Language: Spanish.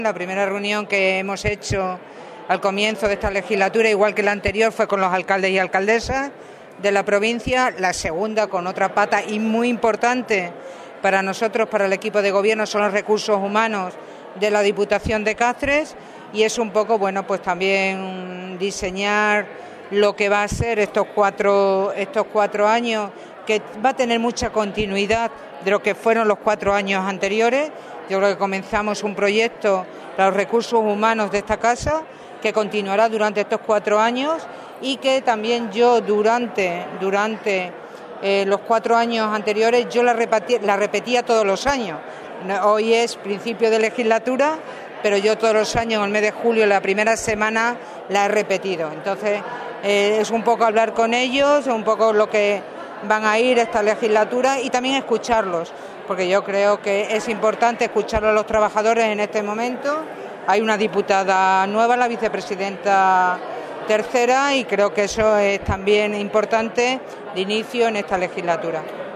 La primera reunión que hemos hecho al comienzo de esta legislatura, igual que la anterior, fue con los alcaldes y alcaldesas de la provincia. La segunda, con otra pata y muy importante para nosotros, para el equipo de gobierno, son los recursos humanos de la Diputación de Cáceres, y es un poco, bueno, pues también diseñar lo que va a ser estos cuatro años, que va a tener mucha continuidad de lo que fueron los 4 años anteriores. Yo creo que comenzamos un proyecto para los recursos humanos de esta casa que continuará durante estos 4 años, y que también yo durante los 4 años anteriores yo la repetía todos los años. Hoy es principio de legislatura, pero yo todos los años, en el mes de julio, la primera semana, la he repetido. Entonces, es un poco hablar con ellos, un poco lo que van a ir esta legislatura, y también escucharlos, porque yo creo que es importante escuchar a los trabajadores en este momento. Hay una diputada nueva, la vicepresidenta tercera, y creo que eso es también importante de inicio en esta legislatura.